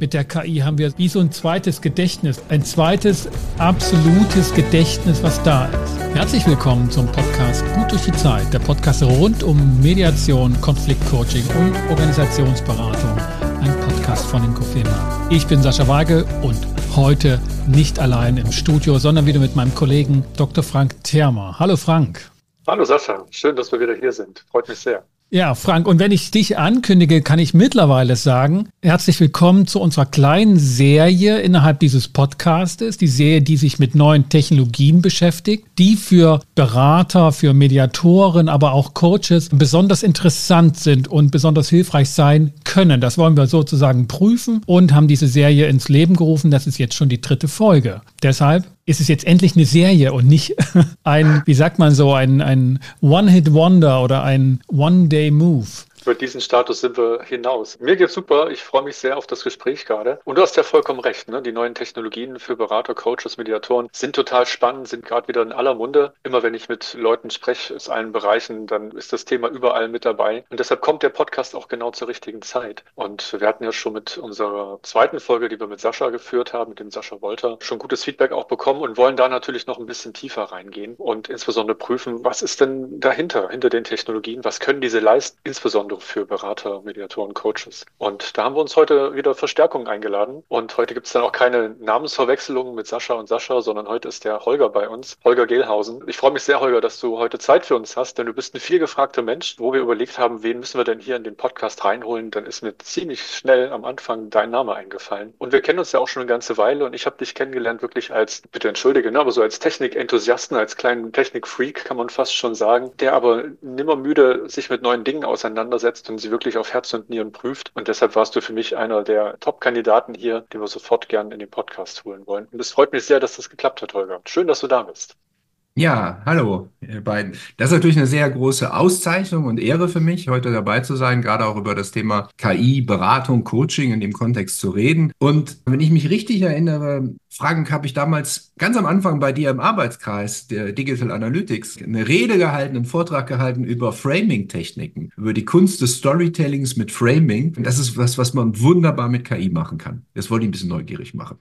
Mit der KI haben wir wie so ein zweites Gedächtnis, ein zweites absolutes Gedächtnis, was da ist. Herzlich willkommen zum Podcast Gut durch die Zeit, der Podcast rund um Mediation, Konfliktcoaching und Organisationsberatung. Ein Podcast von Inkofema. Ich bin Sascha Weigel und heute nicht allein im Studio, sondern wieder mit meinem Kollegen Dr. Frank Thermer. Hallo Frank. Hallo Sascha, schön, dass wir wieder hier sind. Freut mich sehr. Ja, Frank, und wenn ich dich ankündige, kann ich mittlerweile sagen, herzlich willkommen zu unserer kleinen Serie innerhalb dieses Podcastes, die Serie, die sich mit neuen Technologien beschäftigt, die für Berater, für Mediatoren, aber auch Coaches besonders interessant sind und besonders hilfreich sein können. Das wollen wir sozusagen prüfen und haben diese Serie ins Leben gerufen. Das ist jetzt schon die 3. Folge. Deshalb ist es jetzt endlich eine Serie und nicht ein, wie sagt man so, ein One-Hit-Wonder oder ein One-Day-Move. Über diesen Status sind wir hinaus. Mir geht's super. Ich freue mich sehr auf das Gespräch gerade. Und du hast ja vollkommen recht, ne? Die neuen Technologien für Berater, Coaches, Mediatoren sind total spannend, sind gerade wieder in aller Munde. Immer wenn ich mit Leuten spreche aus allen Bereichen, dann ist das Thema überall mit dabei. Und deshalb kommt der Podcast auch genau zur richtigen Zeit. Und wir hatten ja schon mit unserer 2. Folge, die wir mit Sascha geführt haben, mit dem Sascha Wolter, schon gutes Feedback auch bekommen und wollen da natürlich noch ein bisschen tiefer reingehen und insbesondere prüfen, was ist denn dahinter, hinter den Technologien, was können diese leisten, insbesondere für Berater, Mediatoren, Coaches. Und da haben wir uns heute wieder Verstärkung eingeladen. Und heute gibt es dann auch keine Namensverwechslung mit Sascha und Sascha, sondern heute ist der Holger bei uns, Holger Gehlhausen. Ich freue mich sehr, Holger, dass du heute Zeit für uns hast, denn du bist ein vielgefragter Mensch. Wo wir überlegt haben, wen müssen wir denn hier in den Podcast reinholen, dann ist mir ziemlich schnell am Anfang dein Name eingefallen. Und wir kennen uns ja auch schon eine ganze Weile und ich habe dich kennengelernt wirklich als, bitte entschuldige, ne, aber so als Technik-Enthusiasten, als kleinen Technik-Freak kann man fast schon sagen, der aber nimmer müde sich mit neuen Dingen auseinandersetzt und sie wirklich auf Herz und Nieren prüft. Und deshalb warst du für mich einer der Top-Kandidaten hier, den wir sofort gern in den Podcast holen wollen. Und es freut mich sehr, dass das geklappt hat, Holger. Schön, dass du da bist. Ja, hallo, ihr beiden. Das ist natürlich eine sehr große Auszeichnung und Ehre für mich, heute dabei zu sein, gerade auch über das Thema KI, Beratung, Coaching in dem Kontext zu reden. Und wenn ich mich richtig erinnere, Frank, habe ich damals ganz am Anfang bei dir im Arbeitskreis der Digital Analytics eine Rede gehalten, einen Vortrag gehalten über Framing-Techniken, über die Kunst des Storytellings mit Framing. Und das ist was man wunderbar mit KI machen kann. Das wollte ich ein bisschen neugierig machen.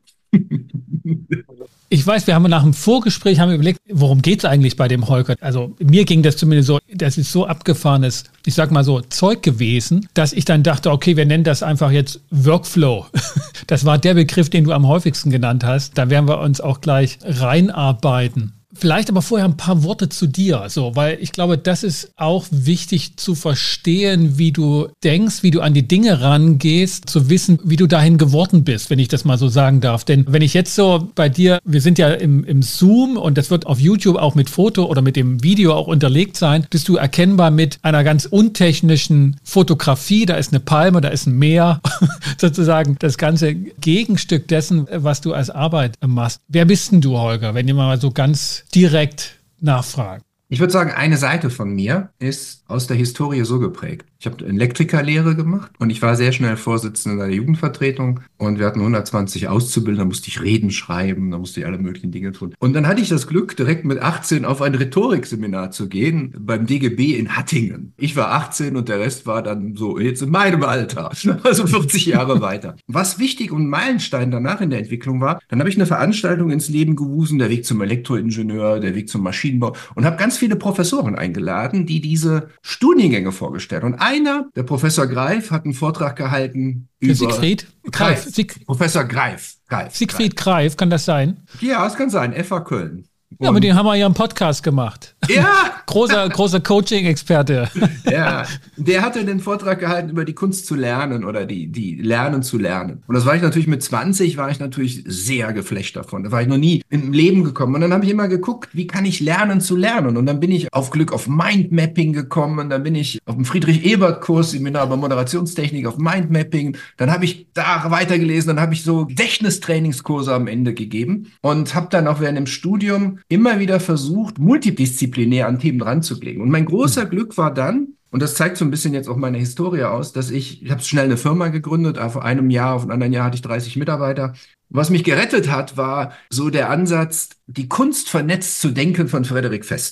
Ich weiß, wir haben nach dem Vorgespräch überlegt, worum geht es eigentlich bei dem Holger? Also mir ging das zumindest so, das ist so abgefahrenes, ich sag mal so, Zeug gewesen, dass ich dann dachte, okay, wir nennen das einfach jetzt Workflow. Das war der Begriff, den du am häufigsten genannt hast. Da werden wir uns auch gleich reinarbeiten. Vielleicht aber vorher ein paar Worte zu dir, so, weil ich glaube, das ist auch wichtig zu verstehen, wie du denkst, wie du an die Dinge rangehst, zu wissen, wie du dahin geworden bist, wenn ich das mal so sagen darf. Denn wenn ich jetzt so bei dir, wir sind ja im Zoom und das wird auf YouTube auch mit Foto oder mit dem Video auch unterlegt sein, bist du erkennbar mit einer ganz untechnischen Fotografie. Da ist eine Palme, da ist ein Meer, sozusagen das ganze Gegenstück dessen, was du als Arbeit machst. Wer bist denn du, Holger, wenn ihr mal so ganz direkt nachfragen? Ich würde sagen, eine Seite von mir ist aus der Historie so geprägt. Ich habe Elektrikerlehre gemacht und ich war sehr schnell Vorsitzender der Jugendvertretung und wir hatten 120 Auszubildende, da musste ich Reden schreiben, da musste ich alle möglichen Dinge tun. Und dann hatte ich das Glück, direkt mit 18 auf ein Rhetorikseminar zu gehen beim DGB in Hattingen. Ich war 18 und der Rest war dann so jetzt in meinem Alter, also 40 Jahre weiter. Was wichtig und ein Meilenstein danach in der Entwicklung war, dann habe ich eine Veranstaltung ins Leben gerufen, der Weg zum Elektroingenieur, der Weg zum Maschinenbau und habe ganz viele Professoren eingeladen, die diese Studiengänge vorgestellt haben. Und einer, der Professor Greif, hat einen Vortrag gehalten über... Siegfried Greif. Professor Greif. Siegfried Greif, kann das sein? Ja, es kann sein. FH Köln. Ja, mit dem haben wir ja einen Podcast gemacht. Ja! großer Coaching-Experte. Ja, der hatte den Vortrag gehalten über die Kunst zu lernen oder die Lernen zu lernen. Und das war ich natürlich mit 20, war ich natürlich sehr geflecht davon. Da war ich noch nie im Leben gekommen. Und dann habe ich immer geguckt, wie kann ich lernen zu lernen? Und dann bin ich auf Glück auf Mindmapping gekommen. Und dann bin ich auf dem Friedrich-Ebert-Kurs, Seminar über Moderationstechnik auf Mindmapping. Dann habe ich da weitergelesen. Dann habe ich so Gedächtnistrainingskurse am Ende gegeben und habe dann auch während dem Studium immer wieder versucht, multidisziplinär an Themen ranzulegen. Und mein großer Glück war dann, und das zeigt so ein bisschen jetzt auch meine Historie aus, dass ich habe schnell eine Firma gegründet, vor einem Jahr, auf einem anderen Jahr hatte ich 30 Mitarbeiter. Was mich gerettet hat, war so der Ansatz, die Kunst vernetzt zu denken von Frederik Vester.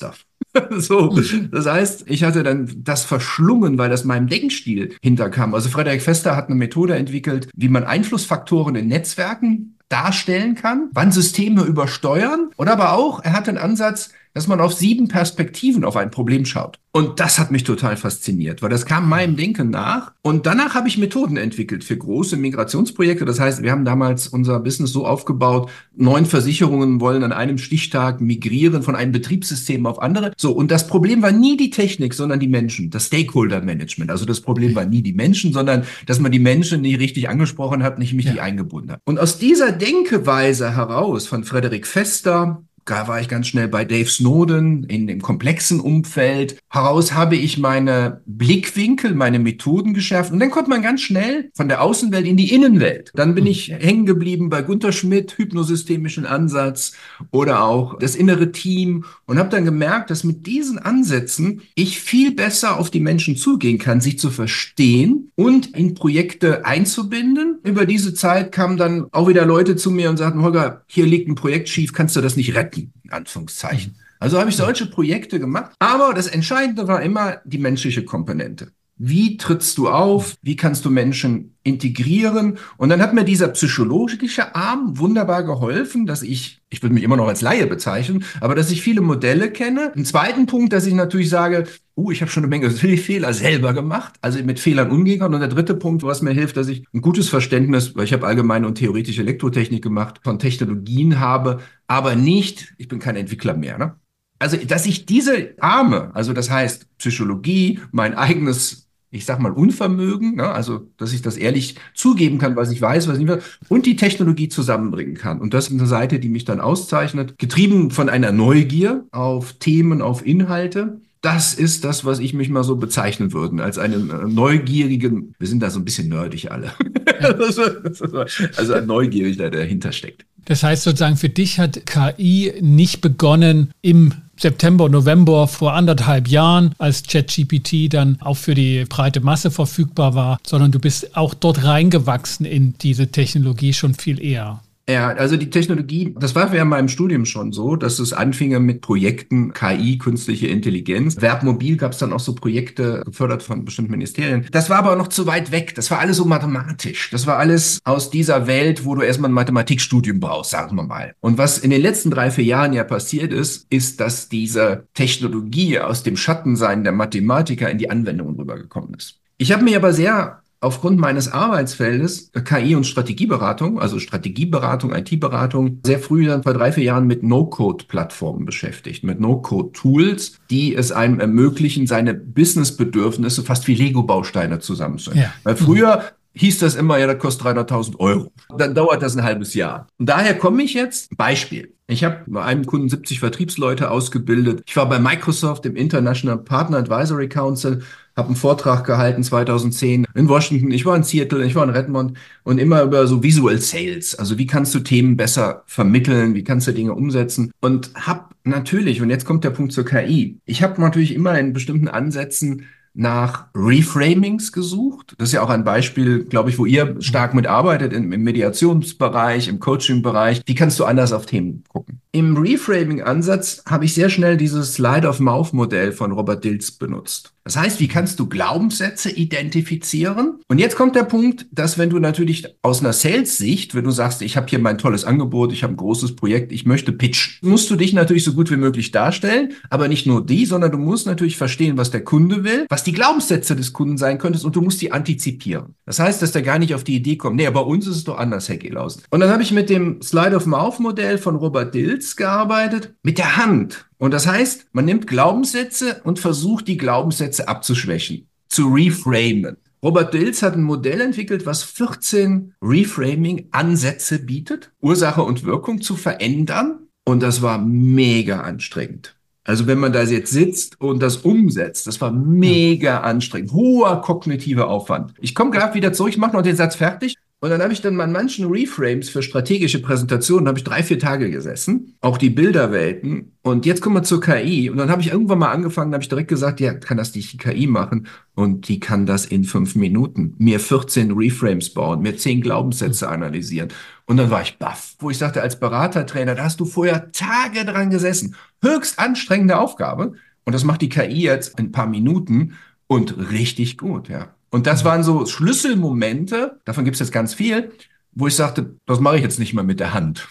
So, das heißt, ich hatte dann das verschlungen, weil das meinem Denkstil hinterkam. Also Frederik Vester hat eine Methode entwickelt, wie man Einflussfaktoren in Netzwerken darstellen kann, wann Systeme übersteuern oder aber auch, er hat einen Ansatz, dass man auf 7 Perspektiven auf ein Problem schaut. Und das hat mich total fasziniert, weil das kam meinem Denken nach. Und danach habe ich Methoden entwickelt für große Migrationsprojekte. Das heißt, wir haben damals unser Business so aufgebaut, 9 Versicherungen wollen an einem Stichtag migrieren von einem Betriebssystem auf andere. So, und das Problem war nie die Technik, sondern die Menschen, das Stakeholder-Management. Also das Problem war nie die Menschen, sondern dass man die Menschen nicht richtig angesprochen hat, nicht richtig eingebunden hat. Und aus dieser Denkeweise heraus von Frederik Vester, da war ich ganz schnell bei Dave Snowden in dem komplexen Umfeld. Heraus habe ich meine Blickwinkel, meine Methoden geschärft. Und dann kommt man ganz schnell von der Außenwelt in die Innenwelt. Dann bin ich hängen geblieben bei Gunter Schmidt, hypnosystemischen Ansatz oder auch das innere Team und habe dann gemerkt, dass mit diesen Ansätzen ich viel besser auf die Menschen zugehen kann, sie zu verstehen und in Projekte einzubinden. Über diese Zeit kamen dann auch wieder Leute zu mir und sagten, Holger, hier liegt ein Projekt schief, kannst du das nicht retten? In Anführungszeichen. Also habe ich solche Projekte gemacht. Aber das Entscheidende war immer die menschliche Komponente. Wie trittst du auf? Wie kannst du Menschen integrieren? Und dann hat mir dieser psychologische Arm wunderbar geholfen, dass ich würde mich immer noch als Laie bezeichnen, aber dass ich viele Modelle kenne. Ein zweiten Punkt, dass ich natürlich sage, ich habe schon eine Menge Fehler selber gemacht, also mit Fehlern umgehen kann. Und der dritte Punkt, was mir hilft, dass ich ein gutes Verständnis, weil ich habe allgemeine und theoretische Elektrotechnik gemacht, von Technologien habe, aber nicht, ich bin kein Entwickler mehr, ne? Also, dass ich diese Arme, also das heißt Psychologie, mein eigenes, ich sag mal, Unvermögen, ne? Also, dass ich das ehrlich zugeben kann, was ich weiß, was ich nicht weiß, und die Technologie zusammenbringen kann. Und das ist eine Seite, die mich dann auszeichnet, getrieben von einer Neugier auf Themen, auf Inhalte. Das ist das, was ich mich mal so bezeichnen würde, als einen neugierigen, wir sind da so ein bisschen nerdig alle. Also ein Neugieriger, der dahinter steckt. Das heißt sozusagen, für dich hat KI nicht begonnen im September, November vor 1,5 Jahren, als ChatGPT dann auch für die breite Masse verfügbar war, sondern du bist auch dort reingewachsen in diese Technologie schon viel eher. Ja, also die Technologie, das war ja in meinem Studium schon so, dass es anfing mit Projekten KI, künstliche Intelligenz. Verbmobil gab es dann auch so Projekte, gefördert von bestimmten Ministerien. Das war aber noch zu weit weg. Das war alles so mathematisch. Das war alles aus dieser Welt, wo du erstmal ein Mathematikstudium brauchst, sagen wir mal. Und was in den letzten 3-4 Jahren ja passiert ist, dass diese Technologie aus dem Schattensein der Mathematiker in die Anwendungen rübergekommen ist. Ich habe mir aber sehr aufgrund meines Arbeitsfeldes KI und Strategieberatung, also Strategieberatung, IT-Beratung, sehr früh dann vor 3-4 Jahren mit No-Code-Plattformen beschäftigt, mit No-Code-Tools, die es einem ermöglichen, seine Business-Bedürfnisse fast wie Lego-Bausteine zusammenzustellen. Ja. Weil früher hieß das immer, ja, das kostet 300.000 Euro. Dann dauert das ein halbes Jahr. Und daher komme ich jetzt, Beispiel. Ich habe bei einem Kunden 70 Vertriebsleute ausgebildet. Ich war bei Microsoft im International Partner Advisory Council, habe einen Vortrag gehalten 2010 in Washington. Ich war in Seattle, ich war in Redmond und immer über so Visual Sales. Also wie kannst du Themen besser vermitteln? Wie kannst du Dinge umsetzen? Und habe natürlich, und jetzt kommt der Punkt zur KI, ich habe natürlich immer in bestimmten Ansätzen nach Reframings gesucht. Das ist ja auch ein Beispiel, glaube ich, wo ihr stark mitarbeitet im Mediationsbereich, im Coaching-Bereich. Wie kannst du anders auf Themen gucken? Im Reframing-Ansatz habe ich sehr schnell dieses Slide-of-Mouth-Modell von Robert Dilts benutzt. Das heißt, wie kannst du Glaubenssätze identifizieren? Und jetzt kommt der Punkt, dass wenn du natürlich aus einer Sales-Sicht, wenn du sagst, ich habe hier mein tolles Angebot, ich habe ein großes Projekt, ich möchte pitchen, musst du dich natürlich so gut wie möglich darstellen, aber nicht nur die, sondern du musst natürlich verstehen, was der Kunde will, was die Glaubenssätze des Kunden sein könnten und du musst die antizipieren. Das heißt, dass der gar nicht auf die Idee kommt, nee, bei uns ist es doch anders, Herr Gelausen. Und dann habe ich mit dem Slide-of-Mouth-Modell von Robert Dilts gearbeitet, mit der Hand. Und das heißt, man nimmt Glaubenssätze und versucht, die Glaubenssätze abzuschwächen, zu reframen. Robert Dilts hat ein Modell entwickelt, was 14 Reframing-Ansätze bietet, Ursache und Wirkung zu verändern. Und das war mega anstrengend. Also wenn man da jetzt sitzt und das umsetzt, das war mega anstrengend. Hoher kognitiver Aufwand. Ich komme gerade wieder zurück, ich mache noch den Satz fertig. Und dann habe ich dann an manchen Reframes für strategische Präsentationen, habe ich 3-4 Tage gesessen, auch die Bilderwelten. Und jetzt kommen wir zur KI. Und dann habe ich irgendwann mal angefangen, habe ich direkt gesagt, ja, kann das die KI machen? Und die kann das in 5 Minuten. Mir 14 Reframes bauen, mir 10 Glaubenssätze analysieren. Und dann war ich baff, wo ich sagte, als Beratertrainer, da hast du vorher Tage dran gesessen. Höchst anstrengende Aufgabe. Und das macht die KI jetzt in ein paar Minuten und richtig gut, ja. Und das waren so Schlüsselmomente, davon gibt es jetzt ganz viel, wo ich sagte, das mache ich jetzt nicht mehr mit der Hand.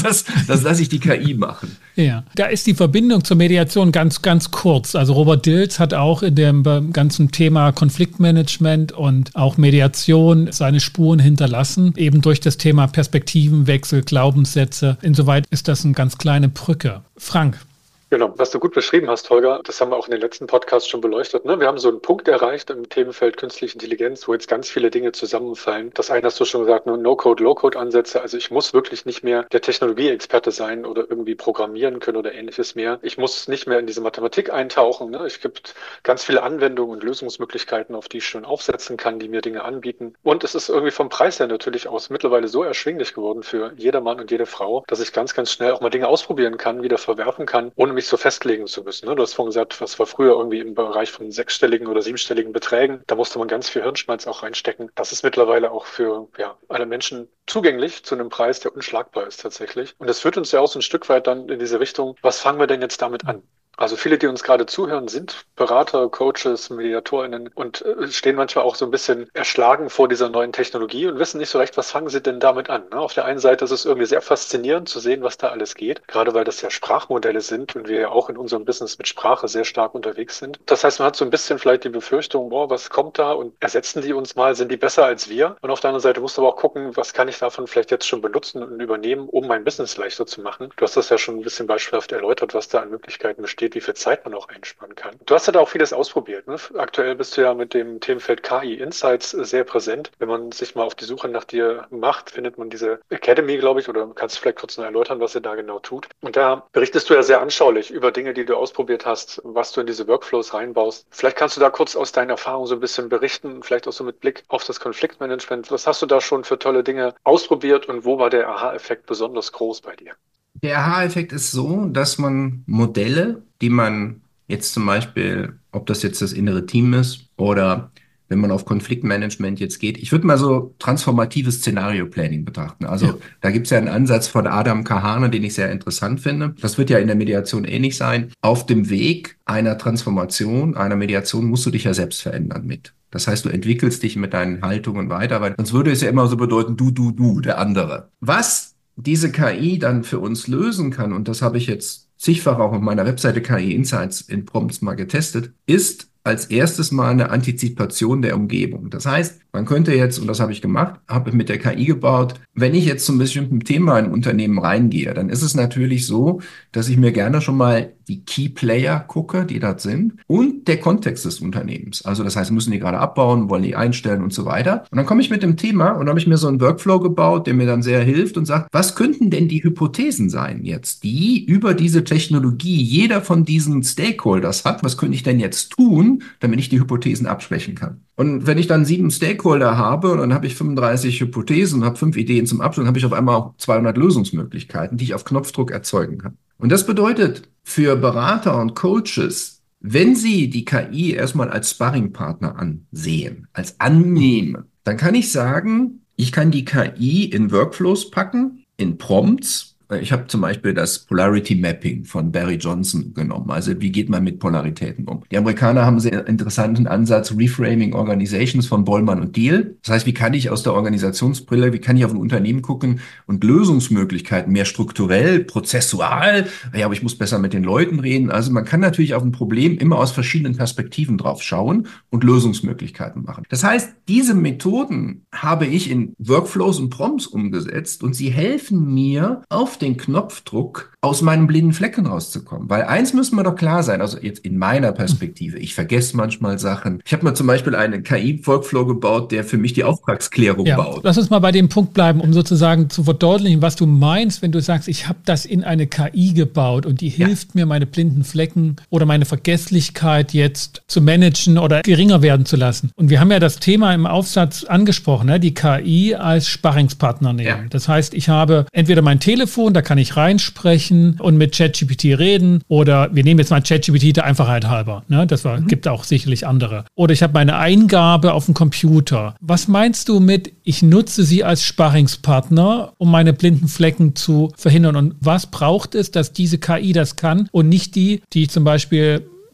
Das lasse ich die KI machen. Ja, da ist die Verbindung zur Mediation ganz, ganz kurz. Also Robert Dilts hat auch in dem ganzen Thema Konfliktmanagement und auch Mediation seine Spuren hinterlassen, eben durch das Thema Perspektivenwechsel, Glaubenssätze. Insoweit ist das eine ganz kleine Brücke. Frank. Genau, was du gut beschrieben hast, Holger, das haben wir auch in den letzten Podcasts schon beleuchtet. Ne? Wir haben so einen Punkt erreicht im Themenfeld künstliche Intelligenz, wo jetzt ganz viele Dinge zusammenfallen. Das eine hast du schon gesagt, No-Code, Low-Code-Ansätze. Also ich muss wirklich nicht mehr der Technologieexperte sein oder irgendwie programmieren können oder ähnliches mehr. Ich muss nicht mehr in diese Mathematik eintauchen. Ne? Es gibt ganz viele Anwendungen und Lösungsmöglichkeiten, auf die ich schon aufsetzen kann, die mir Dinge anbieten. Und es ist irgendwie vom Preis her natürlich aus mittlerweile so erschwinglich geworden für jeder Mann und jede Frau, dass ich ganz, ganz schnell auch mal Dinge ausprobieren kann, wieder verwerfen kann, ohne mich so festlegen zu müssen. Du hast vorhin gesagt, was war früher irgendwie im Bereich von 6-stelligen oder 7-stelligen Beträgen. Da musste man ganz viel Hirnschmalz auch reinstecken. Das ist mittlerweile auch für alle Menschen zugänglich zu einem Preis, der unschlagbar ist tatsächlich. Und das führt uns ja auch so ein Stück weit dann in diese Richtung, was fangen wir denn jetzt damit an? Also viele, die uns gerade zuhören, sind Berater, Coaches, MediatorInnen und stehen manchmal auch so ein bisschen erschlagen vor dieser neuen Technologie und wissen nicht so recht, was fangen sie denn damit an. Ne? Auf der einen Seite ist es irgendwie sehr faszinierend zu sehen, was da alles geht, gerade weil das ja Sprachmodelle sind und wir ja auch in unserem Business mit Sprache sehr stark unterwegs sind. Das heißt, man hat so ein bisschen vielleicht die Befürchtung, was kommt da und ersetzen die uns mal, sind die besser als wir? Und auf der anderen Seite musst du aber auch gucken, was kann ich davon vielleicht jetzt schon benutzen und übernehmen, um mein Business leichter zu machen. Du hast das ja schon ein bisschen beispielhaft erläutert, was da an Möglichkeiten besteht, wie viel Zeit man auch einsparen kann. Du hast ja da auch vieles ausprobiert. Ne? Aktuell bist du ja mit dem Themenfeld KI Insights sehr präsent. Wenn man sich mal auf die Suche nach dir macht, findet man diese Academy, glaube ich, oder kannst du vielleicht kurz noch erläutern, was ihr da genau tut. Und da berichtest du ja sehr anschaulich über Dinge, die du ausprobiert hast, was du in diese Workflows reinbaust. Vielleicht kannst du da kurz aus deinen Erfahrungen so ein bisschen berichten, vielleicht auch so mit Blick auf das Konfliktmanagement. Was hast du da schon für tolle Dinge ausprobiert und wo war der Aha-Effekt besonders groß bei dir? Der Aha-Effekt ist so, dass man Modelle, die man jetzt zum Beispiel, ob das jetzt das innere Team ist oder wenn man auf Konfliktmanagement jetzt geht, ich würde mal so transformatives Szenario-Planning betrachten. Also da gibt es ja einen Ansatz von Adam Kahane, den ich sehr interessant finde. Das wird ja in der Mediation ähnlich sein. Auf dem Weg einer Transformation, einer Mediation musst du dich ja selbst verändern mit. Das heißt, du entwickelst dich mit deinen Haltungen weiter, weil sonst würde es ja immer so bedeuten, du, der andere. Was diese KI dann für uns lösen kann, und das habe ich jetzt zigfach auch auf meiner Webseite KI Insights in Prompts mal getestet, ist als erstes mal eine Antizipation der Umgebung. Das heißt, man könnte jetzt, und das habe ich gemacht, habe mit der KI gebaut, wenn ich jetzt zum bestimmten Thema in ein Unternehmen reingehe, dann ist es natürlich so, dass ich mir gerne schon mal die Key Player gucke, die dort sind, und der Kontext des Unternehmens. Also das heißt, müssen die gerade abbauen, wollen die einstellen und so weiter. Und dann komme ich mit dem Thema und habe ich mir so einen Workflow gebaut, der mir dann sehr hilft und sagt, was könnten denn die Hypothesen sein jetzt, die über diese Technologie jeder von diesen Stakeholders hat? Was könnte ich denn jetzt tun, damit ich die Hypothesen abschwächen kann? Und wenn ich dann 7 Stakeholder habe und dann habe ich 35 Hypothesen und habe 5 Ideen zum Abschluss, dann habe ich auf einmal auch 200 Lösungsmöglichkeiten, die ich auf Knopfdruck erzeugen kann. Und das bedeutet für Berater und Coaches, wenn sie die KI erstmal als Sparringpartner ansehen, als annehmen, dann kann ich sagen, ich kann die KI in Workflows packen, in Prompts. Ich habe zum Beispiel das Polarity Mapping von Barry Johnson genommen. Also wie geht man mit Polaritäten um? Die Amerikaner haben einen sehr interessanten Ansatz, Reframing Organizations von Bollmann und Diehl. Das heißt, wie kann ich aus der Organisationsbrille, wie kann ich auf ein Unternehmen gucken und Lösungsmöglichkeiten mehr strukturell, prozessual, ja, aber ich muss besser mit den Leuten reden. Also man kann natürlich auf ein Problem immer aus verschiedenen Perspektiven drauf schauen und Lösungsmöglichkeiten machen. Das heißt, diese Methoden habe ich in Workflows und Prompts umgesetzt und sie helfen mir, auf den Knopfdruck aus meinen blinden Flecken rauszukommen. Weil eins müssen wir doch klar sein, also jetzt in meiner Perspektive, ich vergesse manchmal Sachen. Ich habe mal zum Beispiel einen KI-Workflow gebaut, der für mich die Auftragsklärung baut. Lass uns mal bei dem Punkt bleiben, um sozusagen zu verdeutlichen, was du meinst, wenn du sagst, ich habe das in eine KI gebaut und die hilft mir, meine blinden Flecken oder meine Vergesslichkeit jetzt zu managen oder geringer werden zu lassen. Und wir haben ja das Thema im Aufsatz angesprochen, ne? Die KI als Sparringspartner nehmen. Ja. Das heißt, ich habe entweder mein Telefon, da kann ich reinsprechen und mit ChatGPT reden, oder wir nehmen jetzt mal ChatGPT der Einfachheit halber. Ne? Das gibt auch sicherlich andere. Oder ich habe meine Eingabe auf dem Computer. Was meinst du mit, ich nutze sie als Sparringspartner, um meine blinden Flecken zu verhindern? Und was braucht es, dass diese KI das kann und nicht die zum Beispiel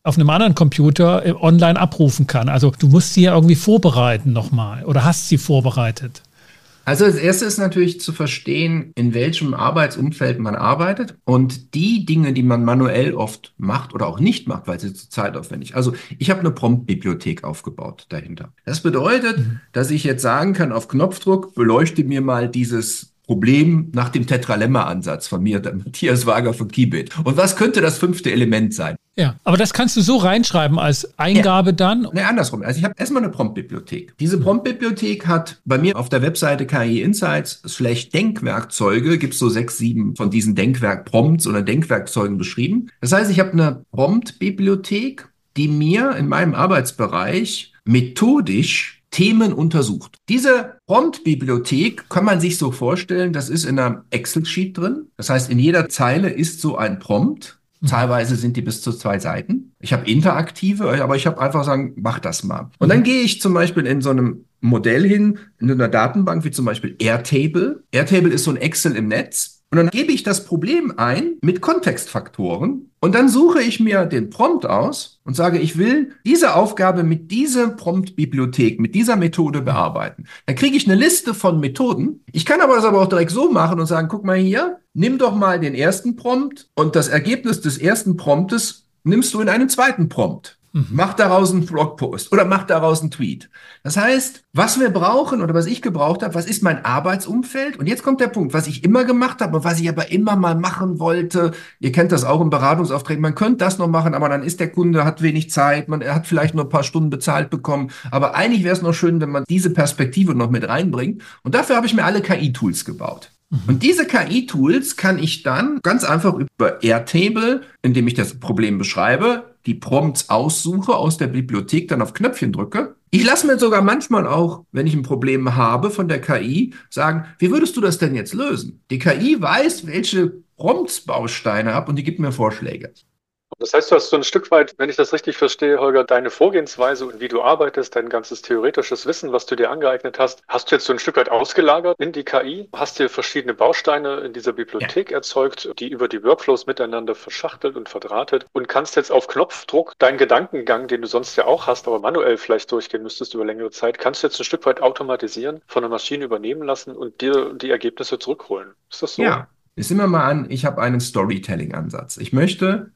auf einem anderen Computer online abrufen kann. Also du musst sie ja irgendwie vorbereiten nochmal oder hast sie vorbereitet. Also das Erste ist natürlich zu verstehen, in welchem Arbeitsumfeld man arbeitet und die Dinge, die man manuell oft macht oder auch nicht macht, weil sie zu zeitaufwendig. Also ich habe eine Prompt-Bibliothek aufgebaut dahinter. Das bedeutet, dass ich jetzt sagen kann, auf Knopfdruck beleuchte mir mal dieses Problem nach dem Tetralemma-Ansatz von mir, der Matthias Wager von Kibit. Und was könnte das 5. Element sein? Ja, aber das kannst du so reinschreiben als Eingabe dann? Ne, andersrum. Also ich habe erstmal eine Prompt-Bibliothek. Diese Prompt-Bibliothek hat bei mir auf der Webseite KI Insights / Denkwerkzeuge, gibt es so 6, 7 von diesen Denkwerk-Prompts oder Denkwerkzeugen beschrieben. Das heißt, ich habe eine Prompt-Bibliothek, die mir in meinem Arbeitsbereich methodisch Themen untersucht. Diese Prompt-Bibliothek kann man sich so vorstellen, das ist in einer Excel-Sheet drin. Das heißt, in jeder Zeile ist so ein Prompt. Teilweise sind die bis zu 2 Seiten. Ich habe interaktive, aber ich habe einfach sagen, mach das mal. Und dann gehe ich zum Beispiel in so einem Modell hin, in einer Datenbank wie zum Beispiel Airtable. Airtable ist so ein Excel im Netz. Und dann gebe ich das Problem ein mit Kontextfaktoren und dann suche ich mir den Prompt aus und sage, ich will diese Aufgabe mit dieser Prompt-Bibliothek, mit dieser Methode bearbeiten. Dann kriege ich eine Liste von Methoden. Ich kann aber das aber auch direkt so machen und sagen, guck mal hier, nimm doch mal den ersten Prompt und das Ergebnis des ersten Promptes nimmst du in einen zweiten Prompt. Mach daraus einen Blogpost oder mach daraus einen Tweet. Das heißt, was wir brauchen oder was ich gebraucht habe, was ist mein Arbeitsumfeld? Und jetzt kommt der Punkt, was ich immer gemacht habe und was ich aber immer mal machen wollte. Ihr kennt das auch im Beratungsauftrag. Man könnte das noch machen, aber dann ist der Kunde, hat wenig Zeit. Er hat vielleicht nur ein paar Stunden bezahlt bekommen. Aber eigentlich wäre es noch schön, wenn man diese Perspektive noch mit reinbringt. Und dafür habe ich mir alle KI-Tools gebaut. Und diese KI-Tools kann ich dann ganz einfach über Airtable, indem ich das Problem beschreibe, die Prompts aussuche aus der Bibliothek, dann auf Knöpfchen drücke. Ich lasse mir sogar manchmal auch, wenn ich ein Problem habe von der KI, sagen, wie würdest du das denn jetzt lösen? Die KI weiß, welche Prompts-Bausteine habe und die gibt mir Vorschläge. Das heißt, du hast so ein Stück weit, wenn ich das richtig verstehe, Holger, deine Vorgehensweise und wie du arbeitest, dein ganzes theoretisches Wissen, was du dir angeeignet hast, hast du jetzt so ein Stück weit ausgelagert in die KI, hast dir verschiedene Bausteine in dieser Bibliothek erzeugt, die über die Workflows miteinander verschachtelt und verdrahtet und kannst jetzt auf Knopfdruck deinen Gedankengang, den du sonst ja auch hast, aber manuell vielleicht durchgehen müsstest über längere Zeit, kannst du jetzt ein Stück weit automatisieren, von der Maschine übernehmen lassen und dir die Ergebnisse zurückholen. Ist das so? Ja, jetzt nehmen wir mal an, ich habe einen Storytelling-Ansatz. Ich möchte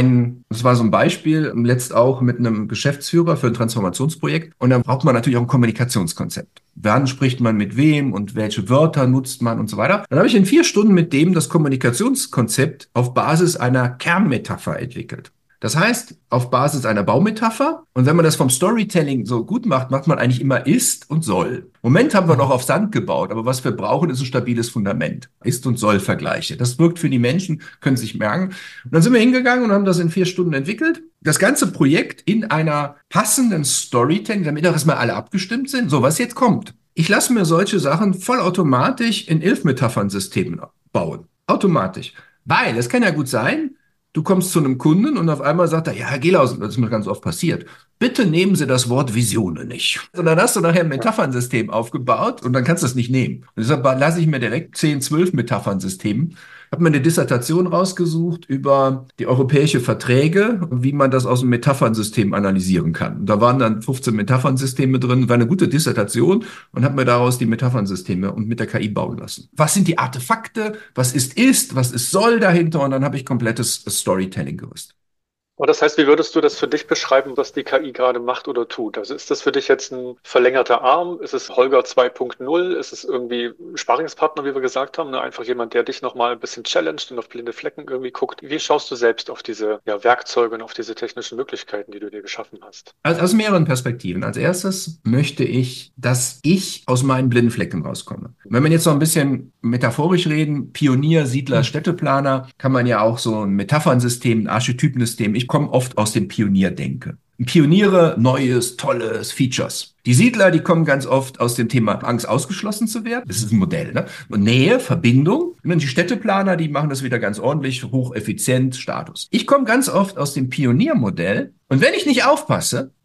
das war so ein Beispiel, letzt auch mit einem Geschäftsführer für ein Transformationsprojekt. Und dann braucht man natürlich auch ein Kommunikationskonzept. Wann spricht man mit wem und welche Wörter nutzt man und so weiter. Dann habe ich in 4 Stunden mit dem das Kommunikationskonzept auf Basis einer Kernmetapher entwickelt. Das heißt, auf Basis einer Baumetapher. Und wenn man das vom Storytelling so gut macht, macht man eigentlich immer ist und soll. Im Moment haben wir noch auf Sand gebaut, aber was wir brauchen, ist ein stabiles Fundament. Ist und soll Vergleiche. Das wirkt für die Menschen, können sich merken. Und dann sind wir hingegangen und haben das in 4 Stunden entwickelt. Das ganze Projekt in einer passenden Storytelling, damit auch erstmal alle abgestimmt sind. So, was jetzt kommt. Ich lasse mir solche Sachen vollautomatisch in 11 Metaphernsystemen bauen. Automatisch. Weil es kann ja gut sein, du kommst zu einem Kunden und auf einmal sagt er, ja, Herr Gelausen, das ist mir ganz oft passiert, bitte nehmen Sie das Wort Visionen nicht. Und dann hast du nachher ein Metaphernsystem aufgebaut und dann kannst du es nicht nehmen. Und deshalb lasse ich mir direkt 10, 12 Metaphernsystem. Habe mir eine Dissertation rausgesucht über die europäische Verträge und wie man das aus dem Metaphernsystem analysieren kann. Und da waren dann 15 Metaphernsysteme drin, war eine gute Dissertation und habe mir daraus die Metaphernsysteme und mit der KI bauen lassen. Was sind die Artefakte? Was ist, was ist soll dahinter? Und dann habe ich komplettes Storytelling gewusst. Und das heißt, wie würdest du das für dich beschreiben, was die KI gerade macht oder tut? Also ist das für dich jetzt ein verlängerter Arm? Ist es Holger 2.0? Ist es irgendwie ein Sparringspartner, wie wir gesagt haben? Einfach jemand, der dich nochmal ein bisschen challenged und auf blinde Flecken irgendwie guckt. Wie schaust du selbst auf diese Werkzeuge und auf diese technischen Möglichkeiten, die du dir geschaffen hast? Also aus mehreren Perspektiven. Als erstes möchte ich, dass ich aus meinen blinden Flecken rauskomme. Wenn man jetzt noch ein bisschen metaphorisch reden, Pionier, Siedler, Städteplaner, kann man ja auch so ein Metaphernsystem, ein Archetypensystem. Ich komme oft aus dem Pionierdenke. Pioniere, Neues, Tolles, Features. Die Siedler, die kommen ganz oft aus dem Thema Angst, ausgeschlossen zu werden. Das ist ein Modell, ne? Und Nähe, Verbindung. Und dann die Städteplaner, die machen das wieder ganz ordentlich, hocheffizient, Status. Ich komme ganz oft aus dem Pioniermodell. Und wenn ich nicht aufpasse,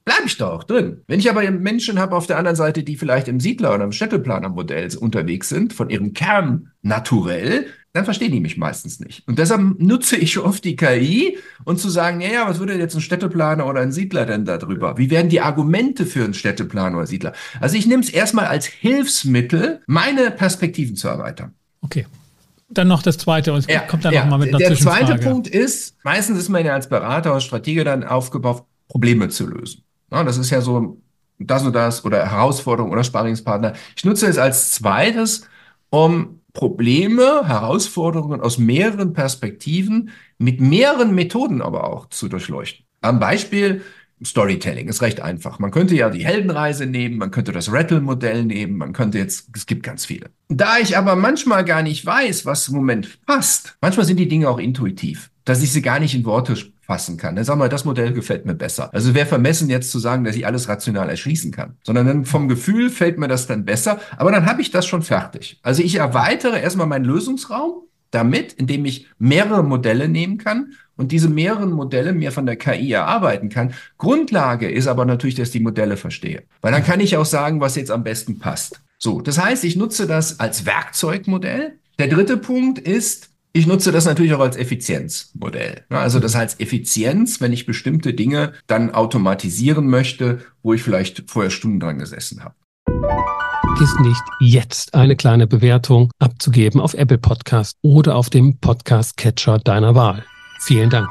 bleibe ich da auch drin. Wenn ich aber Menschen habe auf der anderen Seite, die vielleicht im Siedler- oder im Städteplanermodell unterwegs sind, von ihrem Kern naturell, dann verstehen die mich meistens nicht. Und deshalb nutze ich oft die KI und zu sagen, ja, was würde jetzt ein Städteplaner oder ein Siedler denn darüber? Wie werden die Argumente für einen Städteplaner oder Siedler? Also ich nehme es erstmal als Hilfsmittel, meine Perspektiven zu erweitern. Okay. Dann noch das Zweite und es kommt dann noch mal mit einer Zwischenfrage. Der zweite Punkt ist, meistens ist man ja als Berater oder Stratege dann aufgebaut, Probleme zu lösen. Ja, das ist ja so das und das oder Herausforderung oder Sparringspartner. Ich nutze es als zweites, um Probleme, Herausforderungen aus mehreren Perspektiven mit mehreren Methoden aber auch zu durchleuchten. Am Beispiel Storytelling ist recht einfach. Man könnte ja die Heldenreise nehmen, man könnte das Rattle-Modell nehmen, es gibt ganz viele. Da ich aber manchmal gar nicht weiß, was im Moment passt, manchmal sind die Dinge auch intuitiv, dass ich sie gar nicht in Worte fassen kann. Dann sag mal, das Modell gefällt mir besser. Also wäre vermessen jetzt zu sagen, dass ich alles rational erschließen kann, sondern dann vom Gefühl fällt mir das dann besser, aber dann habe ich das schon fertig. Also ich erweitere erstmal meinen Lösungsraum damit, indem ich mehrere Modelle nehmen kann und diese mehreren Modelle mir von der KI erarbeiten kann. Grundlage ist aber natürlich, dass ich die Modelle verstehe, weil dann kann ich auch sagen, was jetzt am besten passt. So, das heißt, ich nutze das als Werkzeugmodell. Der dritte Punkt ist, ich nutze das natürlich auch als Effizienzmodell. Also das heißt Effizienz, wenn ich bestimmte Dinge dann automatisieren möchte, wo ich vielleicht vorher Stunden dran gesessen habe. Vergiss nicht, jetzt eine kleine Bewertung abzugeben auf Apple Podcast oder auf dem Podcast-Catcher deiner Wahl. Vielen Dank.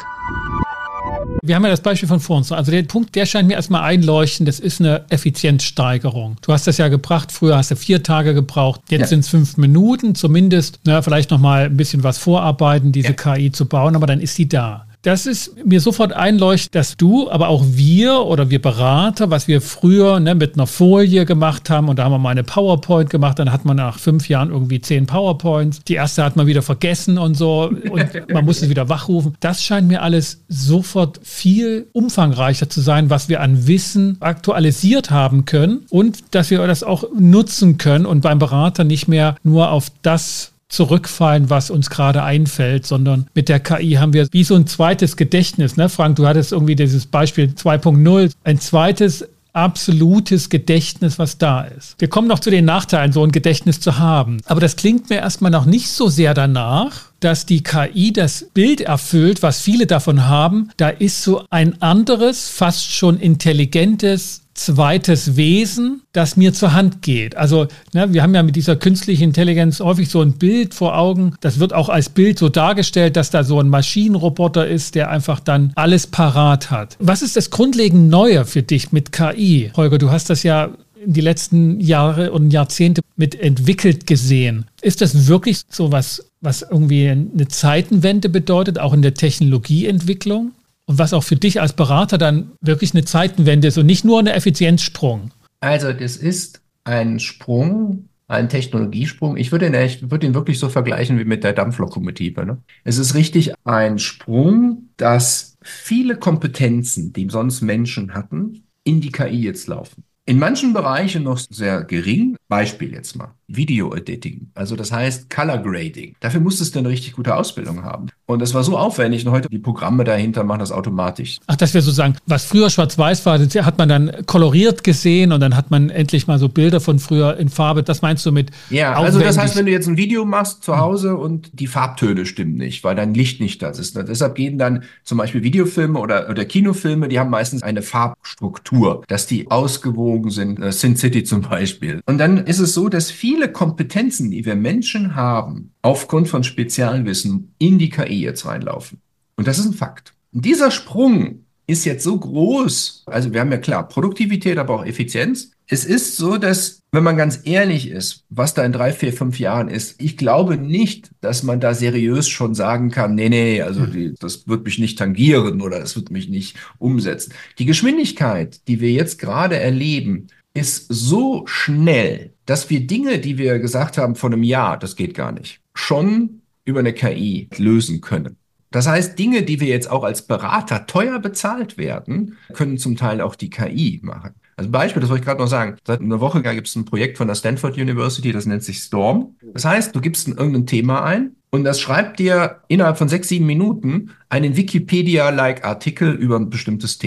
Wir haben ja das Beispiel von vor uns. Also der Punkt, der scheint mir erstmal einleuchtend, das ist eine Effizienzsteigerung. Du hast das ja gebracht, früher hast du 4 Tage gebraucht, jetzt sind es 5 Minuten, zumindest vielleicht nochmal ein bisschen was vorarbeiten, diese KI zu bauen, aber dann ist sie da. Das ist mir sofort einleuchtend, dass du, aber auch wir Berater, was wir früher mit einer Folie gemacht haben und da haben wir mal eine PowerPoint gemacht, dann hat man nach 5 Jahren irgendwie 10 PowerPoints. Die erste hat man wieder vergessen und so und man muss es wieder wachrufen. Das scheint mir alles sofort viel umfangreicher zu sein, was wir an Wissen aktualisiert haben können und dass wir das auch nutzen können und beim Berater nicht mehr nur auf das zurückfallen, was uns gerade einfällt, sondern mit der KI haben wir wie so ein zweites Gedächtnis. Ne? Frank, du hattest irgendwie dieses Beispiel 2.0, ein zweites absolutes Gedächtnis, was da ist. Wir kommen noch zu den Nachteilen, so ein Gedächtnis zu haben. Aber das klingt mir erstmal noch nicht so sehr danach, dass die KI das Bild erfüllt, was viele davon haben. Da ist so ein anderes, fast schon intelligentes zweites Wesen, das mir zur Hand geht. Also wir haben ja mit dieser künstlichen Intelligenz häufig so ein Bild vor Augen. Das wird auch als Bild so dargestellt, dass da so ein Maschinenroboter ist, der einfach dann alles parat hat. Was ist das grundlegend Neue für dich mit KI? Holger, du hast das ja in die letzten Jahre und Jahrzehnte mit entwickelt gesehen. Ist das wirklich so was irgendwie eine Zeitenwende bedeutet, auch in der Technologieentwicklung? Und was auch für dich als Berater dann wirklich eine Zeitenwende ist und nicht nur eine Effizienzsprung. Also das ist ein Sprung, ein Technologiesprung. Ich würde ihn wirklich so vergleichen wie mit der Dampflokomotive. Ne? Es ist richtig ein Sprung, dass viele Kompetenzen, die sonst Menschen hatten, in die KI jetzt laufen. In manchen Bereichen noch sehr gering. Beispiel jetzt mal. Video-Editing. Also das heißt Color Grading. Dafür musstest du eine richtig gute Ausbildung haben. Und das war so aufwendig und heute die Programme dahinter machen das automatisch. Ach, das wäre sozusagen, was früher schwarz-weiß war, hat man dann koloriert gesehen und dann hat man endlich mal so Bilder von früher in Farbe. Das meinst du mit Ja, also das heißt, wenn du jetzt ein Video machst zu Hause und die Farbtöne stimmen nicht, weil dein Licht nicht das ist. Deshalb gehen dann zum Beispiel Videofilme oder Kinofilme, die haben meistens eine Farbstruktur, dass die ausgewogen sind. Sin City zum Beispiel. Und dann ist es so, dass viele Kompetenzen, die wir Menschen haben, aufgrund von Spezialwissen in die KI jetzt reinlaufen. Und das ist ein Fakt. Und dieser Sprung ist jetzt so groß. Also wir haben ja klar Produktivität, aber auch Effizienz. Es ist so, dass, wenn man ganz ehrlich ist, was da in 3, 4, 5 Jahren ist, ich glaube nicht, dass man da seriös schon sagen kann, nee, also das wird mich nicht tangieren oder das wird mich nicht umsetzen. Die Geschwindigkeit, die wir jetzt gerade erleben, ist so schnell, dass wir Dinge, die wir gesagt haben vor einem Jahr, das geht gar nicht, schon über eine KI lösen können. Das heißt, Dinge, die wir jetzt auch als Berater teuer bezahlt werden, können zum Teil auch die KI machen. Also Beispiel, das wollte ich gerade noch sagen. Seit einer Woche gibt es ein Projekt von der Stanford University, das nennt sich Storm. Das heißt, du gibst irgendein Thema ein und das schreibt dir innerhalb von 6, 7 Minuten einen Wikipedia-like Artikel über ein bestimmtes Thema.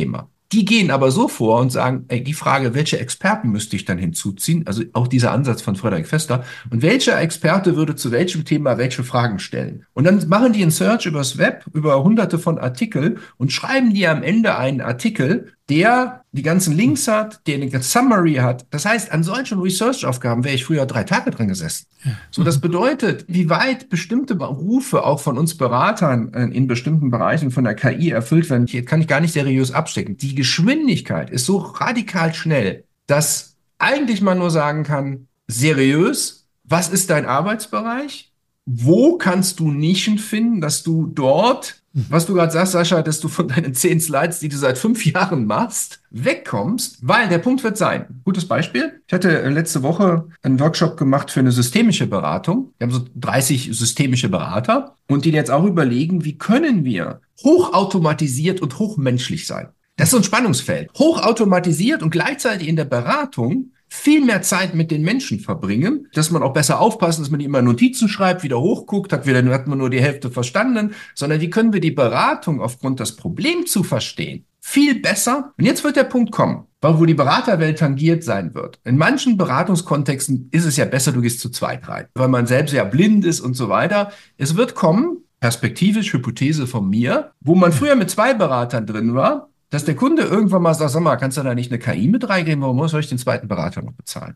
Die gehen aber so vor und sagen, ey, die Frage, welche Experten müsste ich dann hinzuziehen, also auch dieser Ansatz von Frederik Vester, und welcher Experte würde zu welchem Thema welche Fragen stellen? Und dann machen die einen Search übers Web, über hunderte von Artikeln und schreiben die am Ende einen Artikel, der die ganzen Links hat, der eine Summary hat. Das heißt, an solchen Research-Aufgaben wäre ich früher 3 Tage dran gesessen. So, das bedeutet, wie weit bestimmte Berufe auch von uns Beratern in bestimmten Bereichen von der KI erfüllt werden, kann ich gar nicht seriös abstecken. Die Geschwindigkeit ist so radikal schnell, dass eigentlich man nur sagen kann, seriös, was ist dein Arbeitsbereich? Wo kannst du Nischen finden, dass du dort, was du gerade sagst, Sascha, dass du von deinen 10 Slides, die du seit 5 Jahren machst, wegkommst, weil der Punkt wird sein. Gutes Beispiel. Ich hatte letzte Woche einen Workshop gemacht für eine systemische Beratung. Wir haben so 30 systemische Berater und die jetzt auch überlegen, wie können wir hochautomatisiert und hochmenschlich sein. Das ist so ein Spannungsfeld. Hochautomatisiert und gleichzeitig in der Beratung viel mehr Zeit mit den Menschen verbringen, dass man auch besser aufpassen, dass man nicht immer Notizen schreibt, wieder hochguckt, hat man nur die Hälfte verstanden, sondern wie können wir die Beratung aufgrund des Problems zu verstehen viel besser. Und jetzt wird der Punkt kommen, wo die Beraterwelt tangiert sein wird. In manchen Beratungskontexten ist es ja besser, du gehst zu zweit rein, weil man selbst ja blind ist und so weiter. Es wird kommen, perspektivisch, Hypothese von mir, wo man früher mit 2 Beratern drin war, dass der Kunde irgendwann mal sagt, sag mal, kannst du da nicht eine KI mit reingeben? Warum soll ich den zweiten Berater noch bezahlen?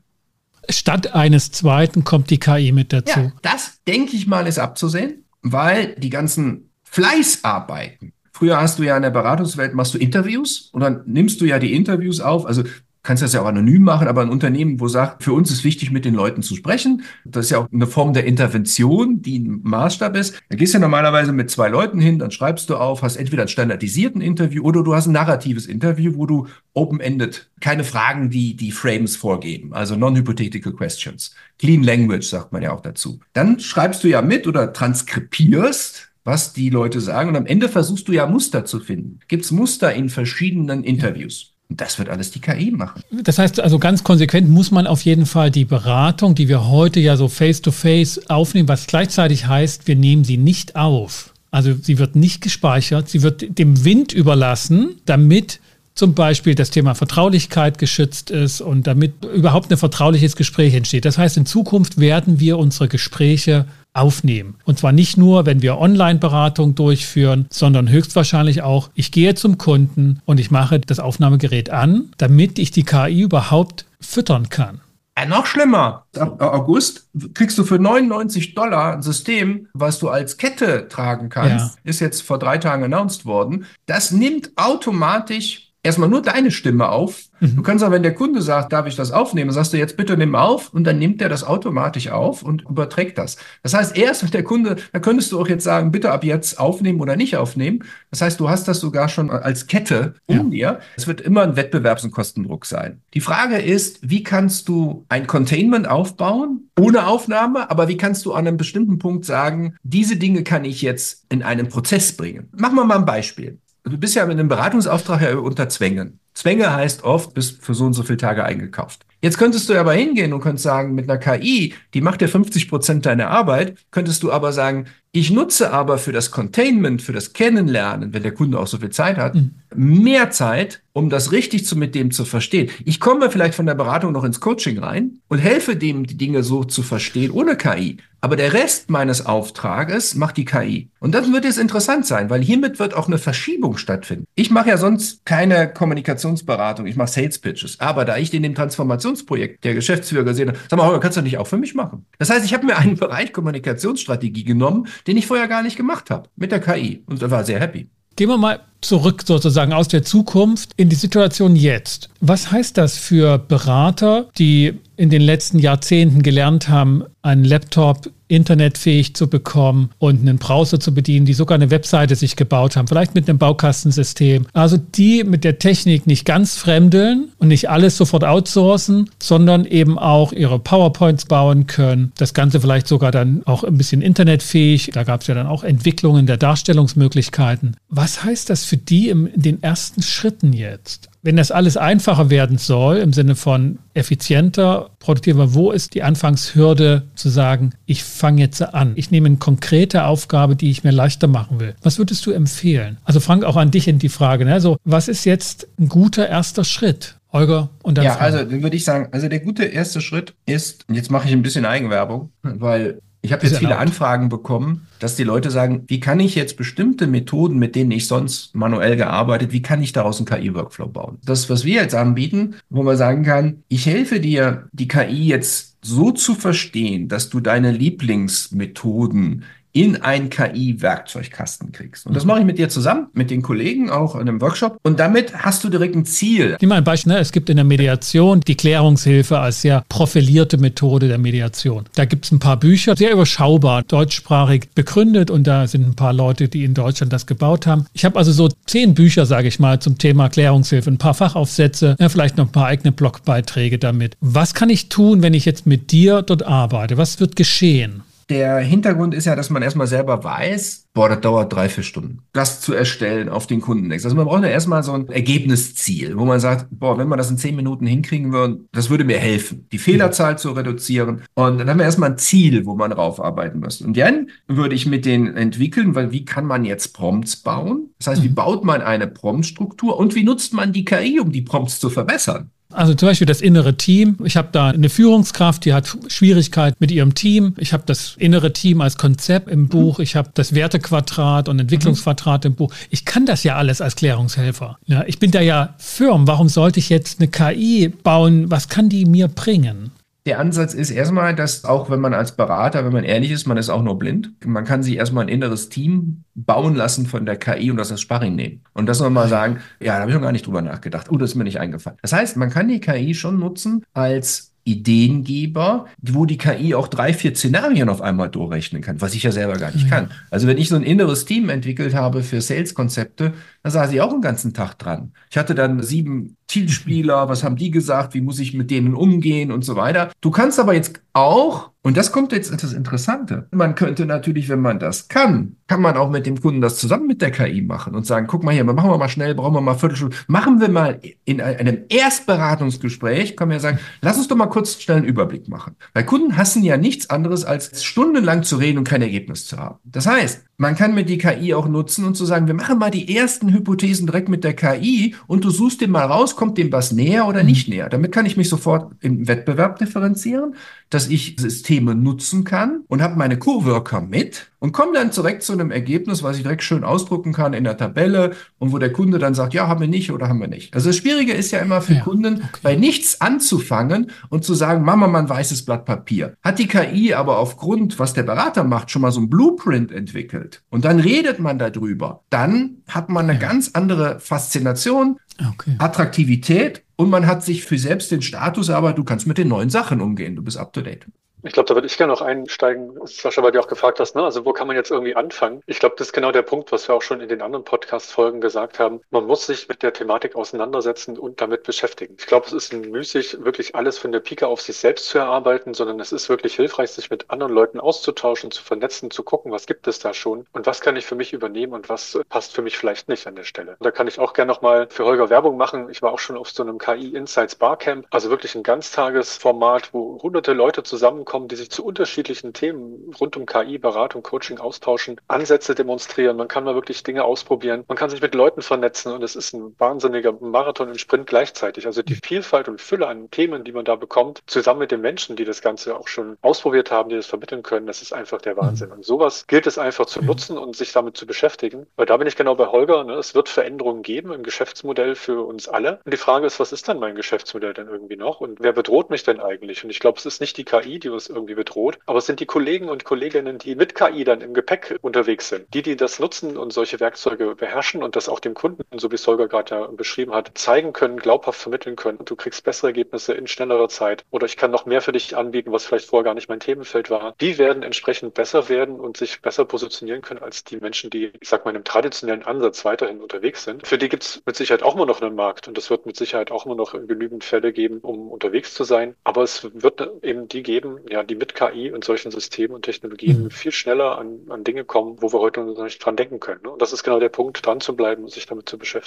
Statt eines zweiten kommt die KI mit dazu. Ja, das, denke ich mal, ist abzusehen, weil die ganzen Fleißarbeiten, früher hast du ja in der Beratungswelt, machst du Interviews und dann nimmst du ja die Interviews auf, also kannst das ja auch anonym machen, aber ein Unternehmen, wo sagt, für uns ist wichtig, mit den Leuten zu sprechen. Das ist ja auch eine Form der Intervention, die ein Maßstab ist. Da gehst du ja normalerweise mit 2 Leuten hin, dann schreibst du auf, hast entweder ein standardisierten Interview oder du hast ein narratives Interview, wo du open-ended, keine Fragen, die Frames vorgeben, also non-hypothetical questions. Clean Language sagt man ja auch dazu. Dann schreibst du ja mit oder transkribierst, was die Leute sagen und am Ende versuchst du ja Muster zu finden. Gibt's Muster in verschiedenen Interviews? Und das wird alles die KI machen. Das heißt also ganz konsequent muss man auf jeden Fall die Beratung, die wir heute ja so face-to-face aufnehmen, was gleichzeitig heißt, wir nehmen sie nicht auf. Also sie wird nicht gespeichert, sie wird dem Wind überlassen, damit zum Beispiel das Thema Vertraulichkeit geschützt ist und damit überhaupt ein vertrauliches Gespräch entsteht. Das heißt, in Zukunft werden wir unsere Gespräche aufnehmen. Und zwar nicht nur, wenn wir Online-Beratung durchführen, sondern höchstwahrscheinlich auch, ich gehe zum Kunden und ich mache das Aufnahmegerät an, damit ich die KI überhaupt füttern kann. Noch schlimmer. Ab August kriegst du für $99 ein System, was du als Kette tragen kannst. Ja. Ist jetzt vor 3 Tagen announced worden. Das nimmt automatisch erstmal nur deine Stimme auf. Du kannst aber, wenn der Kunde sagt, darf ich das aufnehmen, sagst du jetzt bitte nimm auf und dann nimmt er das automatisch auf und überträgt das. Das heißt, erst wenn der Kunde, da könntest du auch jetzt sagen, bitte ab jetzt aufnehmen oder nicht aufnehmen. Das heißt, du hast das sogar schon als Kette dir. Es wird immer ein Wettbewerbs- und Kostendruck sein. Die Frage ist, wie kannst du ein Containment aufbauen ohne Aufnahme, aber wie kannst du an einem bestimmten Punkt sagen, diese Dinge kann ich jetzt in einen Prozess bringen. Machen wir mal ein Beispiel. Du bist ja mit einem Beratungsauftrag ja unter Zwängen. Zwänge heißt oft, bist für so und so viele Tage eingekauft. Jetzt könntest du aber hingehen und könntest sagen, mit einer KI, die macht ja 50% deiner Arbeit, könntest du aber sagen, ich nutze aber für das Containment, für das Kennenlernen, wenn der Kunde auch so viel Zeit hat, mehr Zeit, um das richtig mit dem zu verstehen. Ich komme vielleicht von der Beratung noch ins Coaching rein und helfe dem, die Dinge so zu verstehen, ohne KI. Aber der Rest meines Auftrages macht die KI. Und das wird jetzt interessant sein, weil hiermit wird auch eine Verschiebung stattfinden. Ich mache ja sonst keine Kommunikationsberatung, ich mache Sales Pitches. Aber da ich in dem Transformationsprojekt der Geschäftsführer gesehen habe, sag mal, Holger, kannst du das nicht auch für mich machen? Das heißt, ich habe mir einen Bereich Kommunikationsstrategie genommen, den ich vorher gar nicht gemacht habe, mit der KI. Und da war sehr happy. Gehen wir mal zurück sozusagen aus der Zukunft in die Situation jetzt. Was heißt das für Berater, die in den letzten Jahrzehnten gelernt haben, einen Laptop internetfähig zu bekommen und einen Browser zu bedienen, die sogar eine Webseite sich gebaut haben, vielleicht mit einem Baukastensystem. Also die mit der Technik nicht ganz fremdeln und nicht alles sofort outsourcen, sondern eben auch ihre PowerPoints bauen können. Das Ganze vielleicht sogar dann auch ein bisschen internetfähig. Da gab es ja dann auch Entwicklungen der Darstellungsmöglichkeiten. Was heißt das für die in den ersten Schritten jetzt? Wenn das alles einfacher werden soll, im Sinne von effizienter, produktiver, wo ist die Anfangshürde zu sagen, ich fange jetzt an. Ich nehme eine konkrete Aufgabe, die ich mir leichter machen will. Was würdest du empfehlen? Also Frank, auch an dich in die Frage, ne? Also, was ist jetzt ein guter erster Schritt? Holger und dann Ja, Frank. also dann würde ich sagen, also der gute erste Schritt ist, und jetzt mache ich ein bisschen Eigenwerbung, weil ich habe jetzt viele Anfragen bekommen, dass die Leute sagen, wie kann ich jetzt bestimmte Methoden, mit denen ich sonst manuell gearbeitet, wie kann ich daraus einen KI-Workflow bauen? Das, was wir jetzt anbieten, wo man sagen kann, ich helfe dir, die KI jetzt so zu verstehen, dass du deine Lieblingsmethoden in einen KI-Werkzeugkasten kriegst. Und das mache ich mit dir zusammen, mit den Kollegen auch in einem Workshop. Und damit hast du direkt ein Ziel. Nimm mal ein Beispiel, ne? Es gibt in der Mediation die Klärungshilfe als sehr profilierte Methode der Mediation. Da gibt es ein paar Bücher, sehr überschaubar, deutschsprachig begründet und da sind ein paar Leute, die in Deutschland das gebaut haben. Ich habe also so 10 Bücher, sage ich mal, zum Thema Klärungshilfe, ein paar Fachaufsätze, vielleicht noch ein paar eigene Blogbeiträge damit. Was kann ich tun, wenn ich jetzt mit dir dort arbeite? Was wird geschehen? Der Hintergrund ist ja, dass man erstmal selber weiß, boah, das dauert 3-4 Stunden, das zu erstellen auf den Kundentext. Also man braucht ja erstmal so ein Ergebnisziel, wo man sagt, boah, wenn wir das in 10 Minuten hinkriegen würden, das würde mir helfen, die Fehlerzahl zu reduzieren. Und dann haben wir erstmal ein Ziel, wo man drauf arbeiten muss. Und dann würde ich mit denen entwickeln, weil wie kann man jetzt Prompts bauen? Das heißt, wie baut man eine Prompt-Struktur und wie nutzt man die KI, um die Prompts zu verbessern? Also zum Beispiel das innere Team. Ich habe da eine Führungskraft, die hat Schwierigkeit mit ihrem Team. Ich habe das innere Team als Konzept im Buch. Ich habe das Wertequadrat und Entwicklungsquadrat im Buch. Ich kann das ja alles als Klärungshelfer. Ja, ich bin da ja firm. Warum sollte ich jetzt eine KI bauen? Was kann die mir bringen? Der Ansatz ist erstmal, dass auch wenn man als Berater, wenn man ehrlich ist, man ist auch nur blind. Man kann sich erstmal ein inneres Team bauen lassen von der KI und das als Sparring nehmen. Und das nochmal sagen, ja, da habe ich noch gar nicht drüber nachgedacht. Oh, das ist mir nicht eingefallen. Das heißt, man kann die KI schon nutzen als Ideengeber, wo die KI auch 3-4 Szenarien auf einmal durchrechnen kann, was ich ja selber gar nicht kann. Also wenn ich so ein inneres Team entwickelt habe für Sales-Konzepte, da saß ich auch den ganzen Tag dran. Ich hatte dann 7 Zielspieler, was haben die gesagt, wie muss ich mit denen umgehen und so weiter. Du kannst aber jetzt auch, und das kommt jetzt das Interessante, man könnte natürlich, wenn man das kann man auch mit dem Kunden das zusammen mit der KI machen und sagen, guck mal hier, machen wir mal schnell, brauchen wir mal Viertelstunde, machen wir mal in einem Erstberatungsgespräch, können wir sagen, lass uns doch mal kurz schnell einen Überblick machen. Weil Kunden hassen ja nichts anderes, als stundenlang zu reden und kein Ergebnis zu haben. Das heißt, man kann mit die KI auch nutzen und zu sagen, wir machen mal die ersten Hypothesen direkt mit der KI und du suchst dem mal raus, kommt dem was näher oder nicht näher. Damit kann ich mich sofort im Wettbewerb differenzieren, dass ich Systeme nutzen kann und habe meine Coworker mit und komme dann direkt zu einem Ergebnis, was ich direkt schön ausdrucken kann in der Tabelle und wo der Kunde dann sagt, ja, haben wir nicht oder haben wir nicht. Also das Schwierige ist ja immer für Kunden, bei nichts anzufangen und zu sagen, machen wir mal ein weißes Blatt Papier. Hat die KI aber aufgrund, was der Berater macht, schon mal so ein Blueprint entwickelt und dann redet man darüber, dann hat man eine ganz andere Faszination, Attraktivität und man hat sich für selbst den Status, aber du kannst mit den neuen Sachen umgehen, du bist up to date. Ich glaube, da würde ich gerne noch einsteigen, Sascha, weil du auch gefragt hast, ne? Also wo kann man jetzt irgendwie anfangen? Ich glaube, das ist genau der Punkt, was wir auch schon in den anderen Podcast-Folgen gesagt haben. Man muss sich mit der Thematik auseinandersetzen und damit beschäftigen. Ich glaube, es ist müßig, wirklich alles von der Pike auf sich selbst zu erarbeiten, sondern es ist wirklich hilfreich, sich mit anderen Leuten auszutauschen, zu vernetzen, zu gucken, was gibt es da schon und was kann ich für mich übernehmen und was passt für mich vielleicht nicht an der Stelle. Und da kann ich auch gerne nochmal für Holger Werbung machen. Ich war auch schon auf so einem KI Insights Barcamp, also wirklich ein Ganztagesformat, wo hunderte Leute zusammenkommen, die sich zu unterschiedlichen Themen rund um KI, Beratung, Coaching austauschen, Ansätze demonstrieren. Man kann mal wirklich Dinge ausprobieren. Man kann sich mit Leuten vernetzen und es ist ein wahnsinniger Marathon und Sprint gleichzeitig. Also die Vielfalt und Fülle an Themen, die man da bekommt, zusammen mit den Menschen, die das Ganze auch schon ausprobiert haben, die das vermitteln können, das ist einfach der Wahnsinn. Und sowas gilt es einfach zu nutzen und sich damit zu beschäftigen. Weil da bin ich genau bei Holger. Ne? Es wird Veränderungen geben im Geschäftsmodell für uns alle. Und die Frage ist, was ist dann mein Geschäftsmodell denn irgendwie noch? Und wer bedroht mich denn eigentlich? Und ich glaube, es ist nicht die KI, die uns irgendwie bedroht, aber es sind die Kollegen und Kolleginnen, die mit KI dann im Gepäck unterwegs sind, die das nutzen und solche Werkzeuge beherrschen und das auch dem Kunden, so wie es Holger gerade ja beschrieben hat, zeigen können, glaubhaft vermitteln können. Du kriegst bessere Ergebnisse in schnellerer Zeit oder ich kann noch mehr für dich anbieten, was vielleicht vorher gar nicht mein Themenfeld war. Die werden entsprechend besser werden und sich besser positionieren können als die Menschen, die, ich sag mal, in einem traditionellen Ansatz weiterhin unterwegs sind. Für die gibt es mit Sicherheit auch immer noch einen Markt und es wird mit Sicherheit auch immer noch genügend Fälle geben, um unterwegs zu sein. Aber es wird eben die geben, ja, die mit KI und solchen Systemen und Technologien viel schneller an Dinge kommen, wo wir heute noch nicht dran denken können. Ne? Und das ist genau der Punkt, dran zu bleiben und sich damit zu beschäftigen.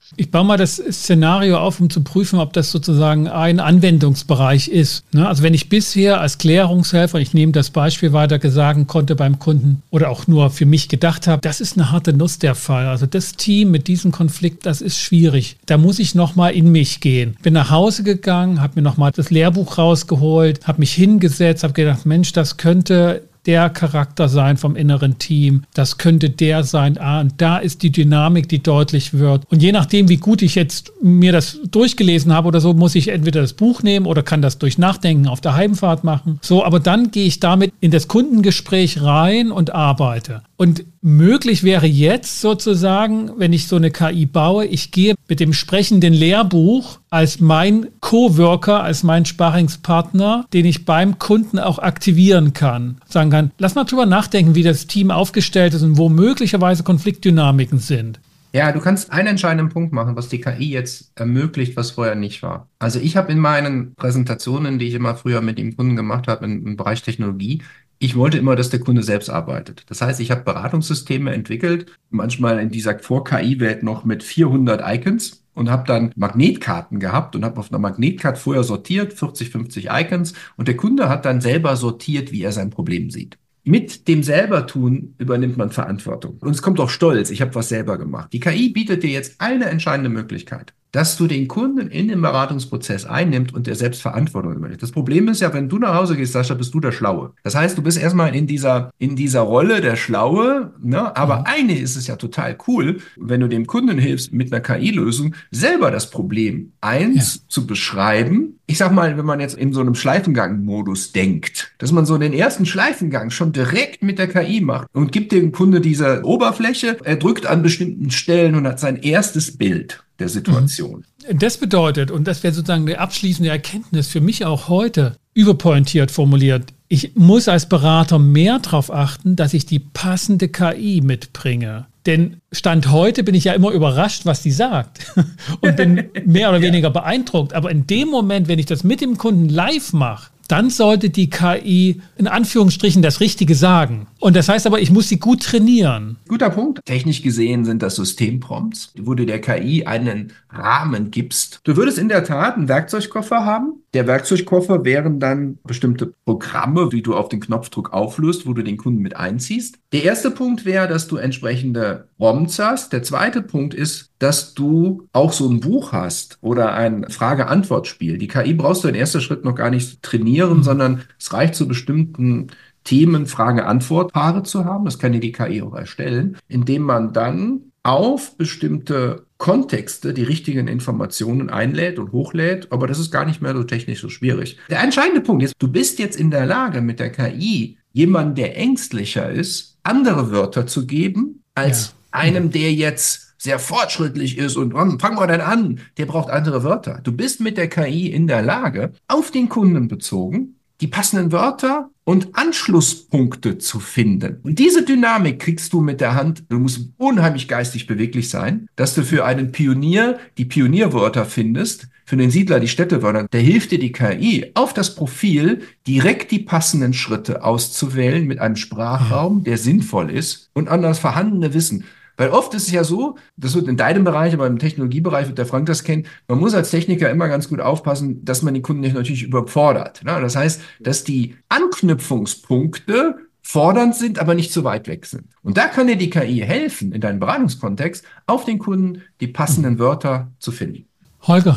Ich baue mal das Szenario auf, um zu prüfen, ob das sozusagen ein Anwendungsbereich ist. Also wenn ich bisher als Klärungshelfer, ich nehme das Beispiel weiter, sagen konnte beim Kunden oder auch nur für mich gedacht habe, das ist eine harte Nuss der Fall. Also das Team mit diesem Konflikt, das ist schwierig. Da muss ich nochmal in mich gehen. Bin nach Hause gegangen, habe mir nochmal das Lehrbuch rausgeholt, habe mich hingesetzt, habe gedacht, Mensch, das könnte der Charakter sein vom inneren Team, das könnte der sein, und da ist die Dynamik, die deutlich wird. Und je nachdem, wie gut ich jetzt mir das durchgelesen habe oder so, muss ich entweder das Buch nehmen oder kann das durch Nachdenken auf der Heimfahrt machen. So, aber dann gehe ich damit in das Kundengespräch rein und arbeite. Und möglich wäre jetzt sozusagen, wenn ich so eine KI baue, ich gehe mit dem sprechenden Lehrbuch als mein Coworker, als mein Sparringspartner, den ich beim Kunden auch aktivieren kann. Sagen kann, lass mal drüber nachdenken, wie das Team aufgestellt ist und wo möglicherweise Konfliktdynamiken sind. Ja, du kannst einen entscheidenden Punkt machen, was die KI jetzt ermöglicht, was vorher nicht war. Also ich habe in meinen Präsentationen, die ich immer früher mit dem Kunden gemacht habe im Bereich Technologie, ich wollte immer, dass der Kunde selbst arbeitet. Das heißt, ich habe Beratungssysteme entwickelt, manchmal in dieser Vor-KI-Welt noch mit 400 Icons und habe dann Magnetkarten gehabt und habe auf einer Magnetkarte vorher sortiert, 40, 50 Icons, und der Kunde hat dann selber sortiert, wie er sein Problem sieht. Mit dem Selbertun übernimmt man Verantwortung. Und es kommt auch Stolz, ich habe was selber gemacht. Die KI bietet dir jetzt eine entscheidende Möglichkeit, dass du den Kunden in den Beratungsprozess einnimmst und der selbst Verantwortung übernimmt. Das Problem ist ja, wenn du nach Hause gehst, Sascha, bist du der Schlaue. Das heißt, du bist erstmal in dieser Rolle der Schlaue, ne? Aber eigentlich ist es ja total cool, wenn du dem Kunden hilfst, mit einer KI-Lösung selber das Problem zu beschreiben. Ich sag mal, wenn man jetzt in so einem Schleifengang-Modus denkt, dass man so den ersten Schleifengang schon direkt mit der KI macht und gibt dem Kunde diese Oberfläche, er drückt an bestimmten Stellen und hat sein erstes Bild der Situation. Das bedeutet, und das wäre sozusagen die abschließende Erkenntnis für mich auch heute, überpointiert formuliert, ich muss als Berater mehr darauf achten, dass ich die passende KI mitbringe. Denn Stand heute bin ich ja immer überrascht, was die sagt und bin mehr oder weniger beeindruckt. Aber in dem Moment, wenn ich das mit dem Kunden live mache, dann sollte die KI in Anführungsstrichen das Richtige sagen. Und das heißt aber, ich muss sie gut trainieren. Guter Punkt. Technisch gesehen sind das Systemprompts, wo du der KI einen Rahmen gibst. Du würdest in der Tat einen Werkzeugkoffer haben. Der Werkzeugkoffer wären dann bestimmte Programme, die du auf den Knopfdruck auflöst, wo du den Kunden mit einziehst. Der erste Punkt wäre, dass du entsprechende Prompts hast. Der zweite Punkt ist, dass du auch so ein Buch hast oder ein Frage-Antwort-Spiel. Die KI brauchst du in erster Schritt noch gar nicht trainieren, sondern es reicht zu bestimmten Themen Frage-Antwort-Paare zu haben. Das kann dir die KI auch erstellen, indem man dann auf bestimmte Kontexte die richtigen Informationen einlädt und hochlädt, aber das ist gar nicht mehr so technisch so schwierig. Der entscheidende Punkt ist, du bist jetzt in der Lage, mit der KI jemandem, der ängstlicher ist, andere Wörter zu geben, als einem, der jetzt sehr fortschrittlich ist und fang mal dann an, der braucht andere Wörter. Du bist mit der KI in der Lage, auf den Kunden bezogen, die passenden Wörter und Anschlusspunkte zu finden. Und diese Dynamik kriegst du mit der Hand. Du musst unheimlich geistig beweglich sein, dass du für einen Pionier die Pionierwörter findest, für den Siedler die Städtewörter. Da hilft dir die KI, auf das Profil direkt die passenden Schritte auszuwählen mit einem Sprachraum, der sinnvoll ist und an das vorhandene Wissen. Weil oft ist es ja so, das wird in deinem Bereich, aber im Technologiebereich wird der Frank das kennen, man muss als Techniker immer ganz gut aufpassen, dass man die Kunden nicht natürlich überfordert. Das heißt, dass die Anknüpfungspunkte fordernd sind, aber nicht zu weit weg sind. Und da kann dir die KI helfen, in deinem Beratungskontext auf den Kunden die passenden Wörter zu finden. Holger,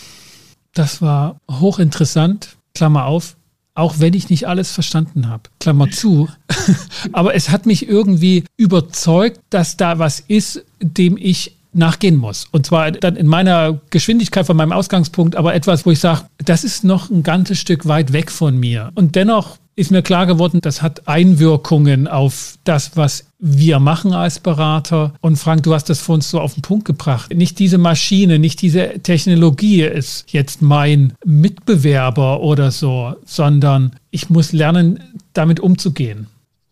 das war hochinteressant, Klammer auf, auch wenn ich nicht alles verstanden habe, Klammer zu. Aber es hat mich irgendwie überzeugt, dass da was ist, dem ich nachgehen muss. Und zwar dann in meiner Geschwindigkeit von meinem Ausgangspunkt, aber etwas, wo ich sage, das ist noch ein ganzes Stück weit weg von mir. Und dennoch ist mir klar geworden, das hat Einwirkungen auf das, was wir machen als Berater. Und Frank, du hast das für uns so auf den Punkt gebracht. Nicht diese Maschine, nicht diese Technologie ist jetzt mein Mitbewerber oder so, sondern ich muss lernen, damit umzugehen.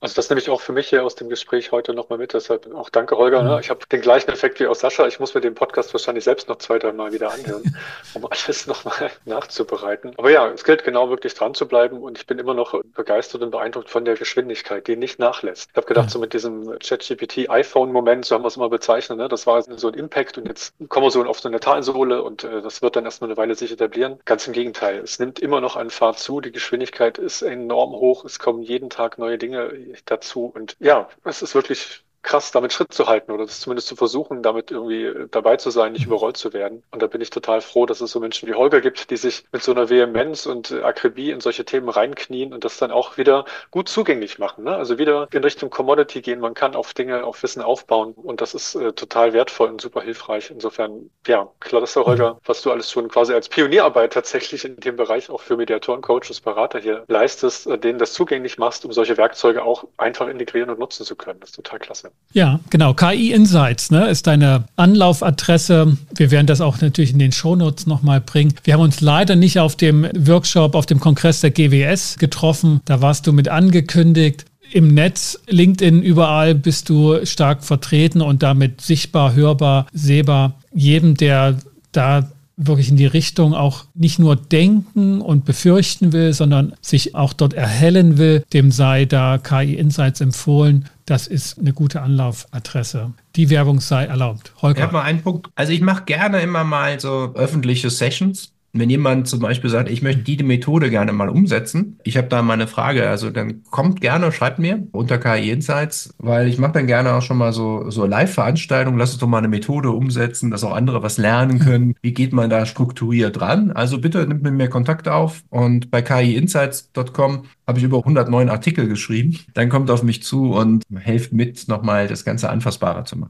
Also das nehme ich auch für mich hier aus dem Gespräch heute nochmal mit. Deshalb auch danke, Holger. Ne? Ich habe den gleichen Effekt wie auch Sascha. Ich muss mir den Podcast wahrscheinlich selbst noch 2-3 Mal wieder anhören, um alles nochmal nachzubereiten. Aber ja, es gilt genau wirklich dran zu bleiben und ich bin immer noch begeistert und beeindruckt von der Geschwindigkeit, die nicht nachlässt. Ich habe gedacht, so mit diesem ChatGPT-iPhone-Moment, so haben wir es immer bezeichnet, ne? Das war so ein Impact und jetzt kommen wir so auf so eine Talsohle und das wird dann erstmal eine Weile sich etablieren. Ganz im Gegenteil, es nimmt immer noch an Fahrt zu, die Geschwindigkeit ist enorm hoch, es kommen jeden Tag neue Dinge dazu. Und ja, es ist wirklich krass, damit Schritt zu halten oder das zumindest zu versuchen, damit irgendwie dabei zu sein, nicht überrollt zu werden. Und da bin ich total froh, dass es so Menschen wie Holger gibt, die sich mit so einer Vehemenz und Akribie in solche Themen reinknien und das dann auch wieder gut zugänglich machen. Ne? Also wieder in Richtung Commodity gehen. Man kann auf Dinge, auf Wissen aufbauen und das ist total wertvoll und super hilfreich. Insofern, ja, klasse, Holger, was du alles schon quasi als Pionierarbeit tatsächlich in dem Bereich auch für Mediatoren, Coaches, Berater hier leistest, denen das zugänglich machst, um solche Werkzeuge auch einfach integrieren und nutzen zu können. Das ist total klasse. Ja, genau. KI Insights, ne, ist deine Anlaufadresse. Wir werden das auch natürlich in den Shownotes nochmal bringen. Wir haben uns leider nicht auf dem Workshop, auf dem Kongress der GWS getroffen. Da warst du mit angekündigt. Im Netz, LinkedIn, überall bist du stark vertreten und damit sichtbar, hörbar, sehbar. Jedem, der da wirklich in die Richtung auch nicht nur denken und befürchten will, sondern sich auch dort erhellen will, dem sei da KI Insights empfohlen. Das ist eine gute Anlaufadresse. Die Werbung sei erlaubt. Holger. Ich habe mal einen Punkt. Also ich mache gerne immer mal so öffentliche Sessions. Wenn jemand zum Beispiel sagt, ich möchte die Methode gerne mal umsetzen, ich habe da mal eine Frage, also dann kommt gerne, schreibt mir unter KI Insights, weil ich mache dann gerne auch schon mal so Live-Veranstaltungen, lass uns doch mal eine Methode umsetzen, dass auch andere was lernen können. Wie geht man da strukturiert ran? Also bitte nimmt mit mir Kontakt auf und bei kiinsights.com habe ich über 109 Artikel geschrieben. Dann kommt auf mich zu und helft mit, nochmal das Ganze anfassbarer zu machen.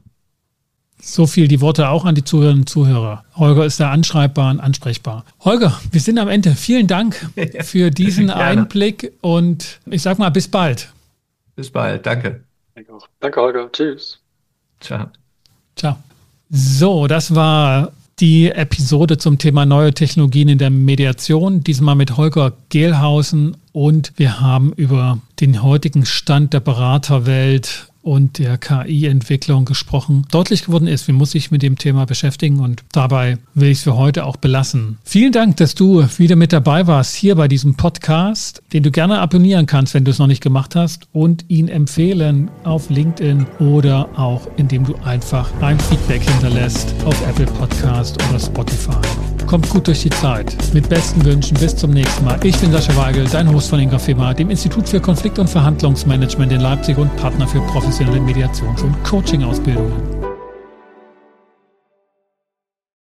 So viel die Worte auch an die Zuhörerinnen und Zuhörer. Holger ist da anschreibbar und ansprechbar. Holger, wir sind am Ende. Vielen Dank für diesen Einblick und ich sag mal, bis bald. Bis bald, danke. Danke, Holger. Tschüss. Ciao. Ciao. So, das war die Episode zum Thema neue Technologien in der Mediation. Diesmal mit Holger Gehlhausen und wir haben über den heutigen Stand der Beraterwelt und der KI-Entwicklung gesprochen. Deutlich geworden ist, wie muss ich mit dem Thema beschäftigen und dabei will ich es für heute auch belassen. Vielen Dank, dass du wieder mit dabei warst hier bei diesem Podcast, den du gerne abonnieren kannst, wenn du es noch nicht gemacht hast und ihn empfehlen auf LinkedIn oder auch indem du einfach ein Feedback hinterlässt auf Apple Podcast oder Spotify. Kommt gut durch die Zeit. Mit besten Wünschen, bis zum nächsten Mal. Ich bin Sascha Weigel, dein Host von Ingafema, dem Institut für Konflikt- und Verhandlungsmanagement in Leipzig und Partner für professionelle Mediations- und Coaching-Ausbildungen.